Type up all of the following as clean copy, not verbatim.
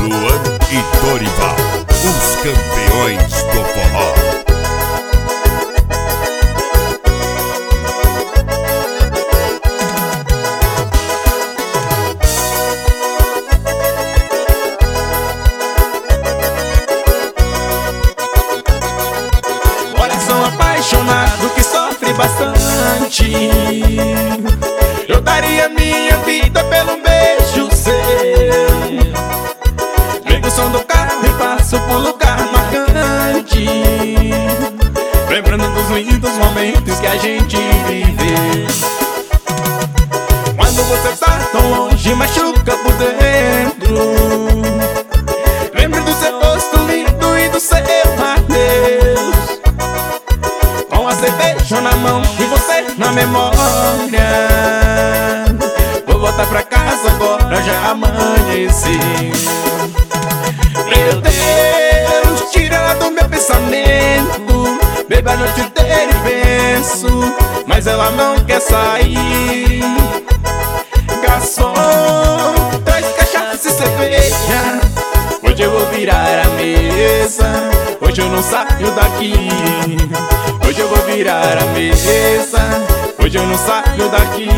Luan e Dorival, os campeões do forró. Coração apaixonado que sofre bastante, eu daria minha vida pelo beijo seu. Ligo o som do carro e passo por lugar marcante, lembrando dos lindos momentos que a gente viveu. Quando você está tão longe, machuca por dentro. Lembro do seu rosto lindo e do seu adeus, com a cerveja na mão e você na memória. Vou voltar pra casa agora, já amanheci. Meu Deus, tira ela do meu pensamento. Bebo a noite inteira e penso, mas ela não quer sair. Garçom, traz cachaça e cerveja, hoje eu vou virar a mesa. Hoje eu não saio daqui. Hoje eu vou virar a mesa. Hoje eu não saio daqui.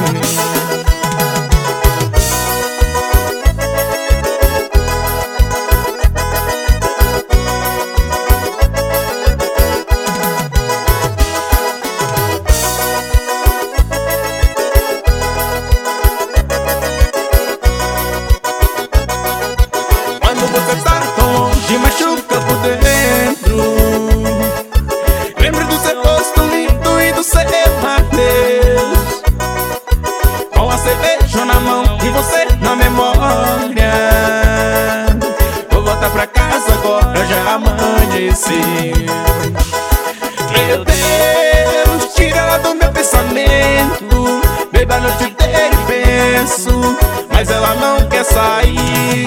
Quando você está tão longe, machuca por dentro. Lembro do seu rosto lindo e do seu adeus, com a cerveja na mão e você na memória. Vou voltar pra casa agora, já amanheci. Meu Deus, tira ela do meu pensamento. Bebo a noite inteira e penso, mas ela não quer sair.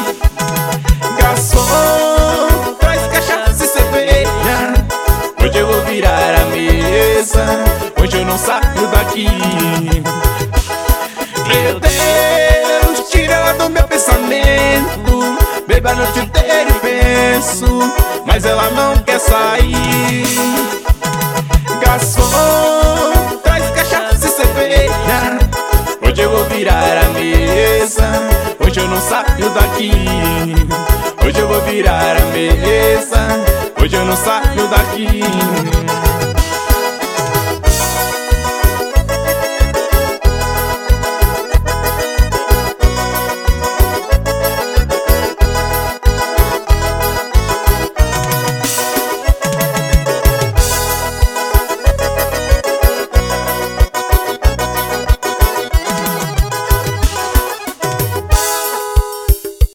Garçom, traz cachaça e cerveja, hoje eu vou virar a mesa. Hoje eu não saio daqui. Meu Deus, tira ela do meu pensamento. Bebo a noite inteira e penso, mas ela não quer sair. Garçom, traz cachaça e cerveja, hoje eu vou virar a mesa. Hoje eu não saio daqui. Hoje eu vou virar a mesa. Hoje eu não saio daqui.